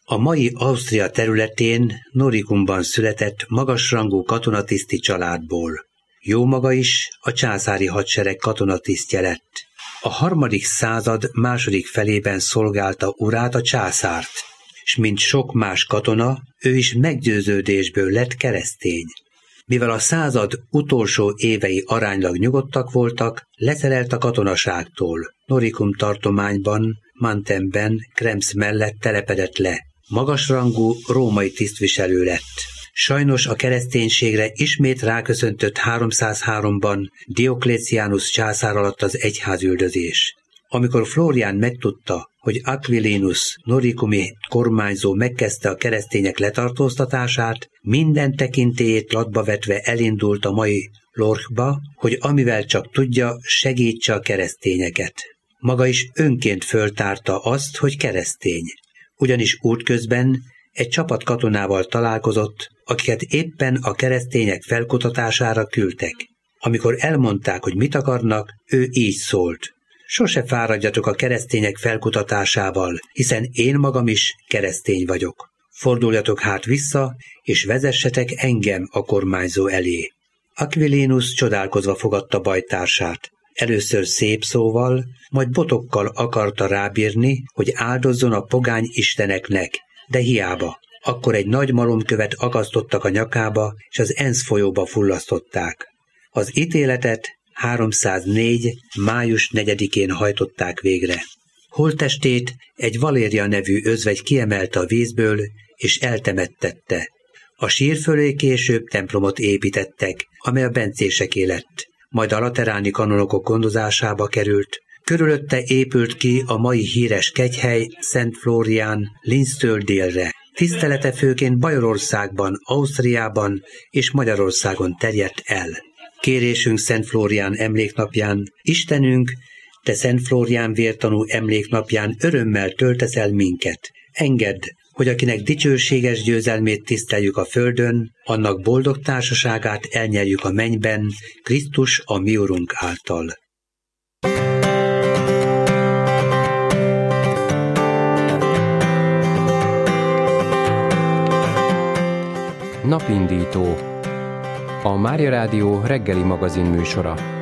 A mai Ausztria területén Noricumban született magasrangú katonatiszti családból. Jómaga is a császári hadsereg katonatisztje lett. A 3. század második felében szolgálta urát, a császárt, s mint sok más katona, ő is meggyőződésből lett keresztény. Mivel a század utolsó évei aránylag nyugodtak voltak, leszerelt a katonaságtól. Noricum tartományban, Mantemben, Krems mellett telepedett le. Magasrangú római tisztviselő lett. Sajnos a kereszténységre ismét ráköszöntött 303-ban Diocletianus császár alatt az egyházüldözés. Amikor Flórián megtudta, hogy Aquilinus noricumi kormányzó megkezdte a keresztények letartóztatását, minden tekintélyét latba vetve elindult a mai Lorchba, hogy amivel csak tudja, segítse a keresztényeket. Maga is önként föltárta azt, hogy keresztény. Ugyanis útközben egy csapat katonával találkozott, akiket éppen a keresztények felkutatására küldtek. Amikor elmondták, hogy mit akarnak, ő így szólt: sose fáradjatok a keresztények felkutatásával, hiszen én magam is keresztény vagyok. Forduljatok hát vissza, és vezessetek engem a kormányzó elé. Aquilinus csodálkozva fogadta bajtársát. Először szép szóval, majd botokkal akarta rábírni, hogy áldozzon a pogány isteneknek, de hiába. Akkor egy nagy malomkövet akasztottak a nyakába, és az Enz folyóba fullasztották. Az ítéletet 304. május 4-én hajtották végre. Holttestét egy Valéria nevű özvegy kiemelte a vízből, és eltemettette. A sír fölé később templomot építettek, amely a bencéseké lett. Majd a lateráni kanonokok gondozásába került. Körülötte épült ki a mai híres kegyhely Szent Flórián Linztől délre. Tisztelete főként Bajorországban, Ausztriában és Magyarországon terjedt el. Kérésünk Szent Flórián emléknapján: Istenünk, te Szent Flórián vértanú emléknapján örömmel töltesz el minket. Engedd, hogy akinek dicsőséges győzelmét tiszteljük a földön, annak boldog társaságát elnyerjük a mennyben, Krisztus a mi Urunk által. Napindító. A Mária Rádió reggeli magazin műsora.